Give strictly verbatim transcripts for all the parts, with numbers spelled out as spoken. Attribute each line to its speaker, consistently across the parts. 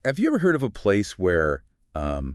Speaker 1: Have you ever heard of a place where um,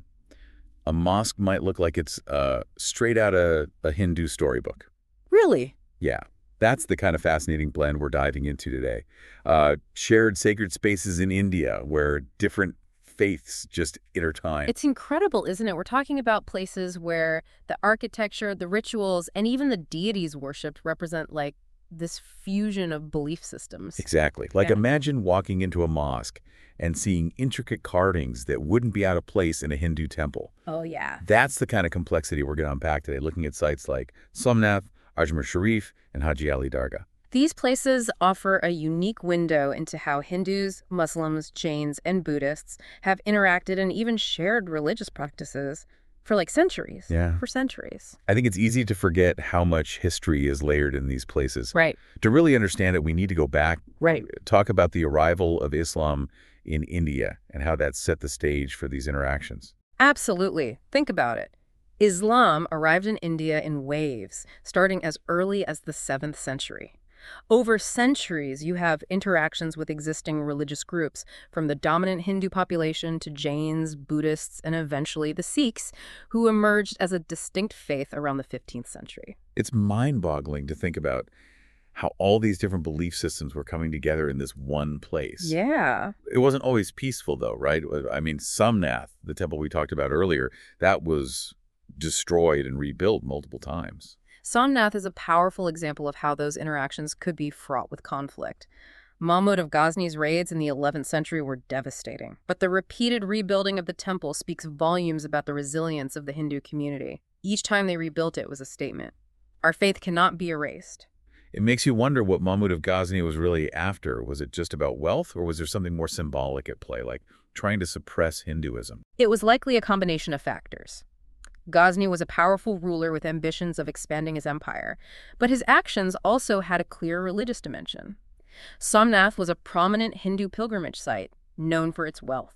Speaker 1: a mosque might look like it's uh, straight out of a Hindu storybook?
Speaker 2: Really?
Speaker 1: Yeah, that's the kind of fascinating blend we're diving into today. Uh, shared sacred spaces in India where different faiths just intertwine.
Speaker 2: It's incredible, isn't it? We're talking about places where the architecture, the rituals, and even the deities worshipped represent like this fusion of belief systems.
Speaker 1: Exactly. Like
Speaker 2: Yeah.
Speaker 1: imagine walking into a mosque and seeing intricate carvings that wouldn't be out of place in a Hindu temple.
Speaker 2: Oh, yeah.
Speaker 1: That's the kind of complexity we're going to unpack today, looking at sites like Somnath, Ajmer Sharif, and Haji Ali Dargah.
Speaker 2: These places offer a unique window into how Hindus, Muslims, Jains, and Buddhists have interacted and even shared religious practices for like centuries.
Speaker 1: Yeah.
Speaker 2: For centuries.
Speaker 1: I think it's easy to forget how much history is layered in these places.
Speaker 2: Right.
Speaker 1: To really understand it, we need to go back,
Speaker 2: Right.
Speaker 1: talk about the arrival of Islam in India and how that set the stage for these interactions.
Speaker 2: Absolutely. Think about it. Islam arrived in India in waves, starting as early as the seventh century. Over centuries, you have interactions with existing religious groups, from the dominant Hindu population to Jains, Buddhists, and eventually the Sikhs, who emerged as a distinct faith around the fifteenth century.
Speaker 1: It's mind-boggling to think about how all these different belief systems were coming together in this one place.
Speaker 2: Yeah.
Speaker 1: It wasn't always peaceful, though, right? I mean, Somnath, the temple we talked about earlier, that was destroyed and rebuilt multiple times.
Speaker 2: Somnath is a powerful example of how those interactions could be fraught with conflict. Mahmud of Ghazna's raids in the eleventh century were devastating, but the repeated rebuilding of the temple speaks volumes about the resilience of the Hindu community. Each time they rebuilt it was a statement. Our faith cannot be erased.
Speaker 1: It makes you wonder what Mahmud of Ghazni was really after. Was it just about wealth, or was there something more symbolic at play, like trying to suppress Hinduism?
Speaker 2: It was likely a combination of factors. Ghazni was a powerful ruler with ambitions of expanding his empire, but his actions also had a clear religious dimension. Somnath was a prominent Hindu pilgrimage site, known for its wealth.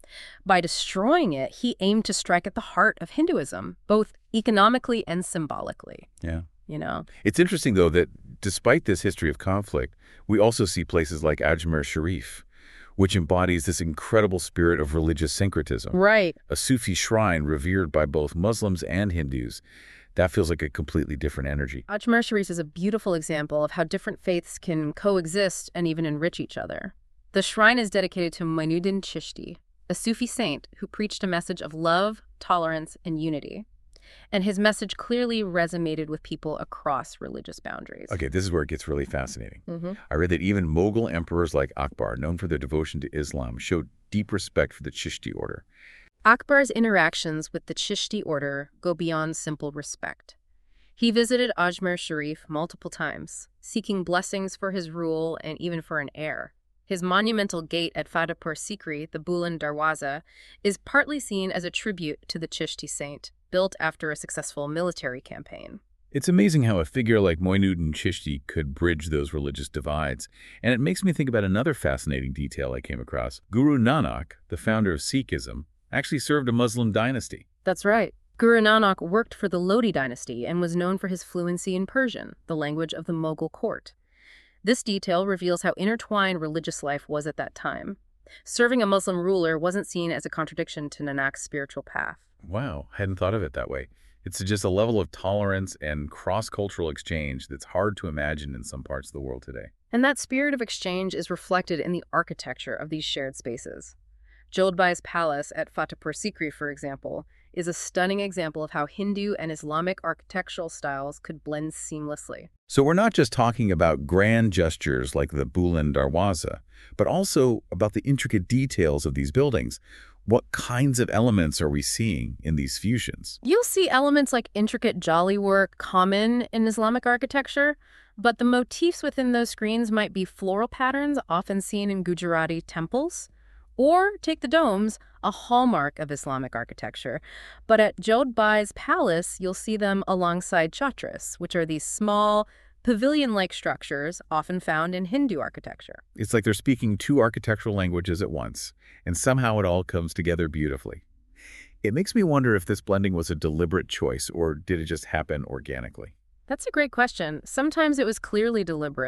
Speaker 2: By destroying it, he aimed to strike at the heart of Hinduism, both economically and symbolically.
Speaker 1: Yeah.
Speaker 2: You know?
Speaker 1: It's interesting, though, that despite this history of conflict, we also see places like Ajmer Sharif, which embodies this incredible spirit of religious syncretism.
Speaker 2: Right.
Speaker 1: A Sufi shrine revered by both Muslims and Hindus. That feels like a completely different energy.
Speaker 2: Ajmer Sharif is a beautiful example of how different faiths can coexist and even enrich each other. The shrine is dedicated to Moinuddin Chishti, a Sufi saint who preached a message of love, tolerance, and unity. And his message clearly resonated with people across religious boundaries.
Speaker 1: Okay, this is where it gets really fascinating.
Speaker 2: Mm-hmm.
Speaker 1: I read that even Mughal emperors like Akbar, known for their devotion to Islam, showed deep respect for the Chishti order.
Speaker 2: Akbar's interactions with the Chishti order go beyond simple respect. He visited Ajmer Sharif multiple times, seeking blessings for his rule and even for an heir. His monumental gate at Fatehpur Sikri, the Buland Darwaza, is partly seen as a tribute to the Chishti saint, built after a successful military campaign.
Speaker 1: It's amazing how a figure like Moinuddin Chishti could bridge those religious divides. And it makes me think about another fascinating detail I came across. Guru Nanak, the founder of Sikhism, actually served a Muslim dynasty.
Speaker 2: That's right. Guru Nanak worked for the Lodi dynasty and was known for his fluency in Persian, the language of the Mughal court. This detail reveals how intertwined religious life was at that time. Serving a Muslim ruler wasn't seen as a contradiction to Nanak's spiritual path.
Speaker 1: Wow, hadn't thought of it that way. It's just a level of tolerance and cross-cultural exchange that's hard to imagine in some parts of the world today.
Speaker 2: And that spirit of exchange is reflected in the architecture of these shared spaces. Jodhbai's palace at Fatehpur Sikri, for example, is a stunning example of how Hindu and Islamic architectural styles could blend seamlessly.
Speaker 1: So we're not just talking about grand gestures like the Buland Darwaza, but also about the intricate details of these buildings. What kinds of elements are we seeing in these fusions?
Speaker 2: You'll see elements like intricate jolly work common in Islamic architecture, but the motifs within those screens might be floral patterns often seen in Gujarati temples. Or take the domes, a hallmark of Islamic architecture. But at Jodhbai's palace, you'll see them alongside chhatras, which are these small, pavilion-like structures often found in Hindu architecture.
Speaker 1: It's like they're speaking two architectural languages at once, and somehow it all comes together beautifully. It makes me wonder if this blending was a deliberate choice, or did it just happen organically?
Speaker 2: That's a great question. Sometimes it was clearly deliberate.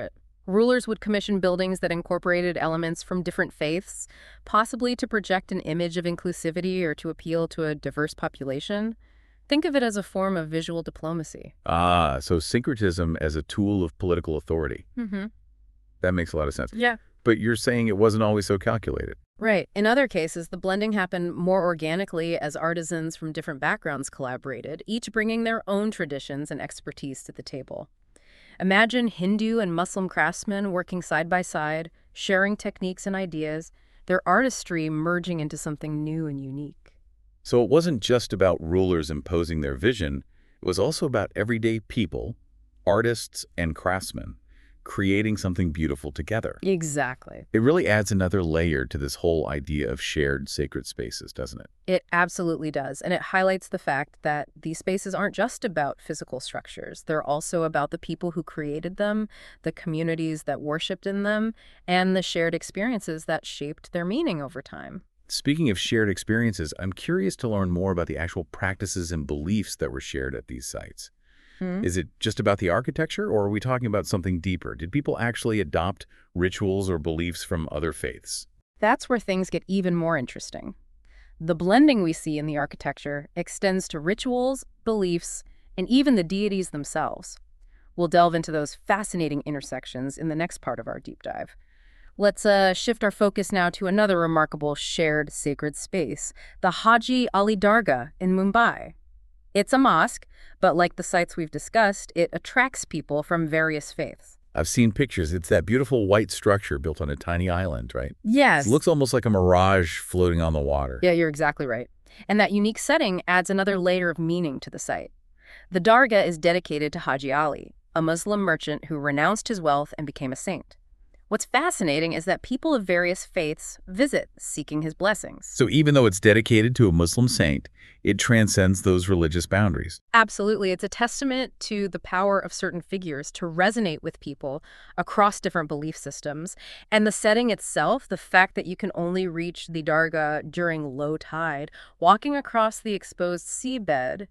Speaker 2: Rulers would commission buildings that incorporated elements from different faiths, possibly to project an image of inclusivity or to appeal to a diverse population. Think of it as a form of visual diplomacy.
Speaker 1: Ah, so syncretism as a tool of political authority.
Speaker 2: Mm-hmm.
Speaker 1: That makes a lot of sense.
Speaker 2: Yeah.
Speaker 1: But you're saying it wasn't always so calculated.
Speaker 2: Right. In other cases, the blending happened more organically as artisans from different backgrounds collaborated, each bringing their own traditions and expertise to the table. Imagine Hindu and Muslim craftsmen working side by side, sharing techniques and ideas, their artistry merging into something new and unique.
Speaker 1: So it wasn't just about rulers imposing their vision, it was also about everyday people, artists and craftsmen, creating something beautiful together.
Speaker 2: Exactly.
Speaker 1: It really adds another layer to this whole idea of shared sacred spaces, doesn't it?
Speaker 2: It absolutely does, and it highlights the fact that these spaces aren't just about physical structures. They're also about the people who created them, the communities that worshipped in them, and the shared experiences that shaped their meaning over time.
Speaker 1: Speaking of shared experiences, I'm curious to learn more about the actual practices and beliefs that were shared at these sites.
Speaker 2: Hmm?
Speaker 1: Is it just about the architecture, or are we talking about something deeper? Did people actually adopt rituals or beliefs from other faiths?
Speaker 2: That's where things get even more interesting. The blending we see in the architecture extends to rituals, beliefs, and even the deities themselves. We'll delve into those fascinating intersections in the next part of our deep dive. Let's uh, shift our focus now to another remarkable shared sacred space, the Haji Ali Dargah in Mumbai. It's a mosque, but like the sites we've discussed, it attracts people from various faiths.
Speaker 1: I've seen pictures. It's that beautiful white structure built on a tiny island, right?
Speaker 2: Yes.
Speaker 1: It looks almost like a mirage floating on the water.
Speaker 2: Yeah, you're exactly right. And that unique setting adds another layer of meaning to the site. The Dargah is dedicated to Haji Ali, a Muslim merchant who renounced his wealth and became a saint. What's fascinating is that people of various faiths visit, seeking his blessings.
Speaker 1: So even though it's dedicated to a Muslim saint, it transcends those religious boundaries.
Speaker 2: Absolutely. It's a testament to the power of certain figures to resonate with people across different belief systems. And the setting itself, the fact that you can only reach the Dargah during low tide, walking across the exposed seabed,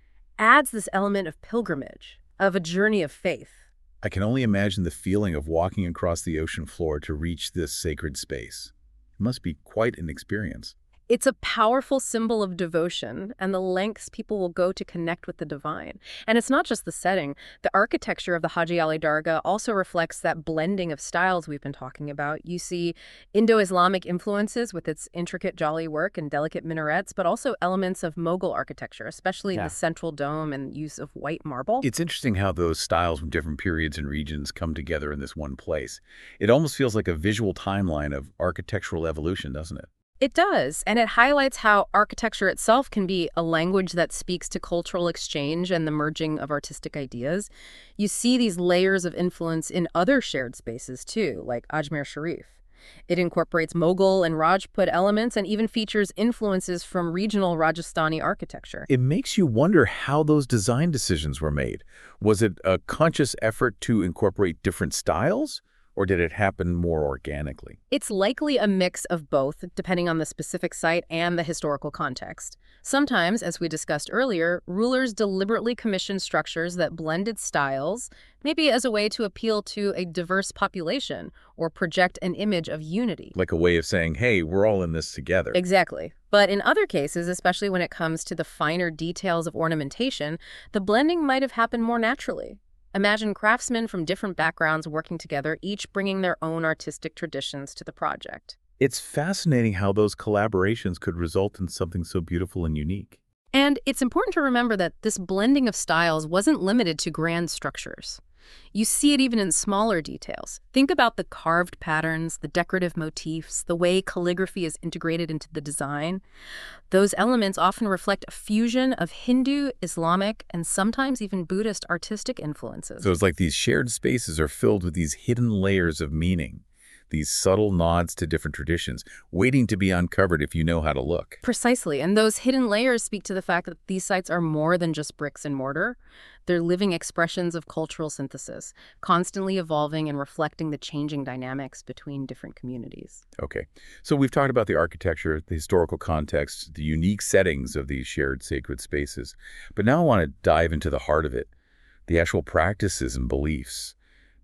Speaker 2: adds this element of pilgrimage, of a journey of faith.
Speaker 1: I can only imagine the feeling of walking across the ocean floor to reach this sacred space. It must be quite an experience.
Speaker 2: It's a powerful symbol of devotion and the lengths people will go to connect with the divine. And it's not just the setting. The architecture of the Haji Ali Dargah also reflects that blending of styles we've been talking about. You see Indo-Islamic influences with its intricate jolly work and delicate minarets, but also elements of Mughal architecture, especially
Speaker 1: Yeah.
Speaker 2: the central dome and use of white marble.
Speaker 1: It's interesting how those styles from different periods and regions come together in this one place. It almost feels like a visual timeline of architectural evolution, doesn't it?
Speaker 2: It does, and it highlights how architecture itself can be a language that speaks to cultural exchange and the merging of artistic ideas. You see these layers of influence in other shared spaces too, like Ajmer Sharif. It incorporates Mughal and Rajput elements and even features influences from regional Rajasthani architecture.
Speaker 1: It makes you wonder how those design decisions were made. Was it a conscious effort to incorporate different styles? Or did it happen more organically?
Speaker 2: It's likely a mix of both, depending on the specific site and the historical context. Sometimes, as we discussed earlier, rulers deliberately commissioned structures that blended styles, maybe as a way to appeal to a diverse population or project an image of unity.
Speaker 1: Like a way of saying, hey, we're all in this together.
Speaker 2: Exactly. But in other cases, especially when it comes to the finer details of ornamentation, the blending might have happened more naturally. Imagine craftsmen from different backgrounds working together, each bringing their own artistic traditions to the project.
Speaker 1: It's fascinating how those collaborations could result in something so beautiful and unique.
Speaker 2: And it's important to remember that this blending of styles wasn't limited to grand structures. You see it even in smaller details. Think about the carved patterns, the decorative motifs, the way calligraphy is integrated into the design. Those elements often reflect a fusion of Hindu, Islamic, and sometimes even Buddhist artistic influences.
Speaker 1: So it's like these shared spaces are filled with these hidden layers of meaning, these subtle nods to different traditions, waiting to be uncovered if you know how to look.
Speaker 2: Precisely, and those hidden layers speak to the fact that these sites are more than just bricks and mortar. They're living expressions of cultural synthesis, constantly evolving and reflecting the changing dynamics between different communities.
Speaker 1: Okay, so we've talked about the architecture, the historical context, the unique settings of these shared sacred spaces. But now I want to dive into the heart of it, the actual practices and beliefs.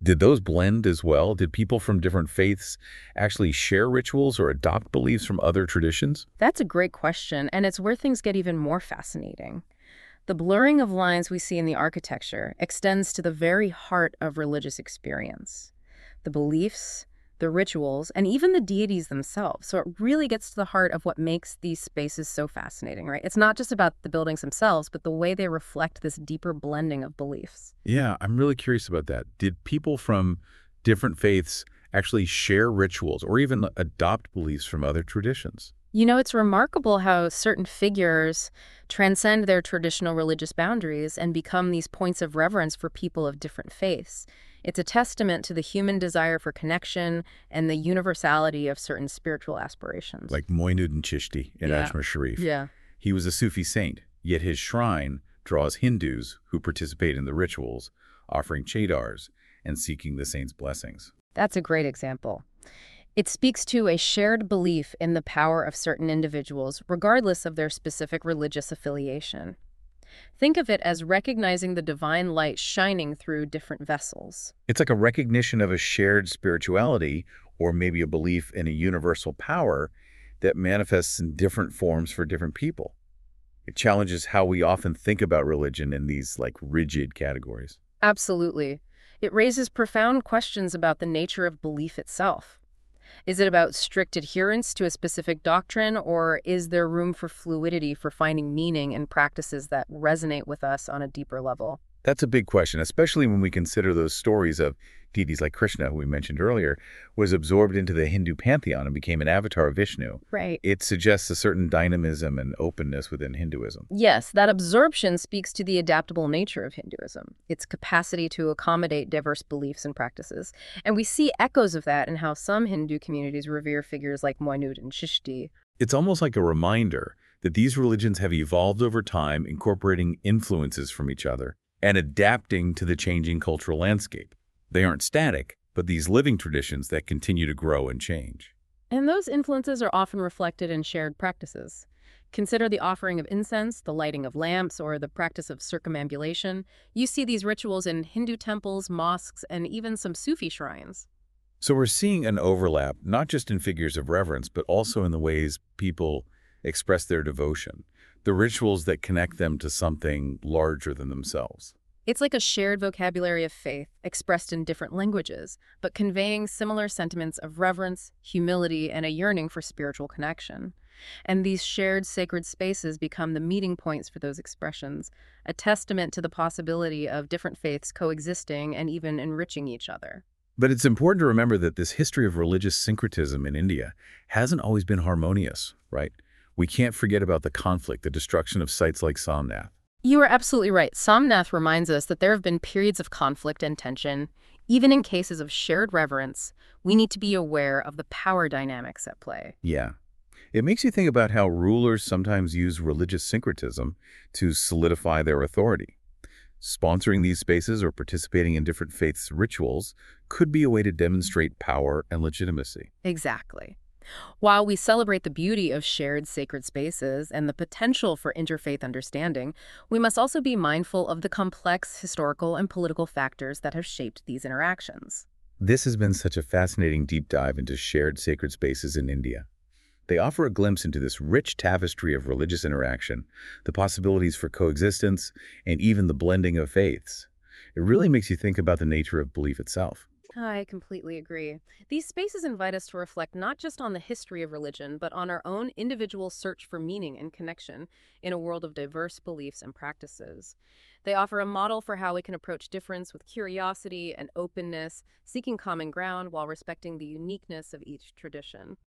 Speaker 1: Did those blend as well? Did people from different faiths actually share rituals or adopt beliefs from other traditions?
Speaker 2: That's a great question, and it's where things get even more fascinating. The blurring of lines we see in the architecture extends to the very heart of religious experience. The beliefs, the rituals, and even the deities themselves. So it really gets to the heart of what makes these spaces so fascinating, right? It's not just about the buildings themselves, but the way they reflect this deeper blending of beliefs.
Speaker 1: Yeah, I'm really curious about that. Did people from different faiths actually share rituals or even adopt beliefs from other traditions?
Speaker 2: You know, it's remarkable how certain figures transcend their traditional religious boundaries and become these points of reverence for people of different faiths. It's a testament to the human desire for connection and the universality of certain spiritual aspirations.
Speaker 1: Like Moinuddin Chishti in
Speaker 2: Yeah.
Speaker 1: Ajmer Sharif.
Speaker 2: Yeah.
Speaker 1: He was a Sufi saint, yet his shrine draws Hindus who participate in the rituals, offering chadars and seeking the saint's blessings.
Speaker 2: That's a great example. It speaks to a shared belief in the power of certain individuals, regardless of their specific religious affiliation. Think of it as recognizing the divine light shining through different vessels.
Speaker 1: It's like a recognition of a shared spirituality or maybe a belief in a universal power that manifests in different forms for different people. It challenges how we often think about religion in these like rigid categories.
Speaker 2: Absolutely. It raises profound questions about the nature of belief itself. Is it about strict adherence to a specific doctrine, or is there room for fluidity for finding meaning in practices that resonate with us on a deeper level?
Speaker 1: That's a big question, especially when we consider those stories of deities like Krishna, who we mentioned earlier, was absorbed into the Hindu pantheon and became an avatar of Vishnu.
Speaker 2: Right.
Speaker 1: It suggests a certain dynamism and openness within Hinduism.
Speaker 2: Yes, that absorption speaks to the adaptable nature of Hinduism, its capacity to accommodate diverse beliefs and practices. And we see echoes of that in how some Hindu communities revere figures like Moinuddin Chishti.
Speaker 1: It's almost like a reminder that these religions have evolved over time, incorporating influences from each other and adapting to the changing cultural landscape. They aren't static, but these living traditions that continue to grow and change.
Speaker 2: And those influences are often reflected in shared practices. Consider the offering of incense, the lighting of lamps, or the practice of circumambulation. You see these rituals in Hindu temples, mosques, and even some Sufi shrines.
Speaker 1: So we're seeing an overlap, not just in figures of reverence, but also in the ways people express their devotion, the rituals that connect them to something larger than themselves.
Speaker 2: It's like a shared vocabulary of faith, expressed in different languages, but conveying similar sentiments of reverence, humility, and a yearning for spiritual connection. And these shared sacred spaces become the meeting points for those expressions, a testament to the possibility of different faiths coexisting and even enriching each other.
Speaker 1: But it's important to remember that this history of religious syncretism in India hasn't always been harmonious, right? We can't forget about the conflict, the destruction of sites like Somnath.
Speaker 2: You are absolutely right. Somnath reminds us that there have been periods of conflict and tension. Even in cases of shared reverence, we need to be aware of the power dynamics at play.
Speaker 1: Yeah. It makes you think about how rulers sometimes use religious syncretism to solidify their authority. Sponsoring these spaces or participating in different faiths' rituals could be a way to demonstrate power and legitimacy.
Speaker 2: Exactly. While we celebrate the beauty of shared sacred spaces and the potential for interfaith understanding, we must also be mindful of the complex historical and political factors that have shaped these interactions.
Speaker 1: This has been such a fascinating deep dive into shared sacred spaces in India. They offer a glimpse into this rich tapestry of religious interaction, the possibilities for coexistence, and even the blending of faiths. It really makes you think about the nature of belief itself.
Speaker 2: I completely agree. These spaces invite us to reflect not just on the history of religion, but on our own individual search for meaning and connection in a world of diverse beliefs and practices. They offer a model for how we can approach difference with curiosity and openness, seeking common ground while respecting the uniqueness of each tradition.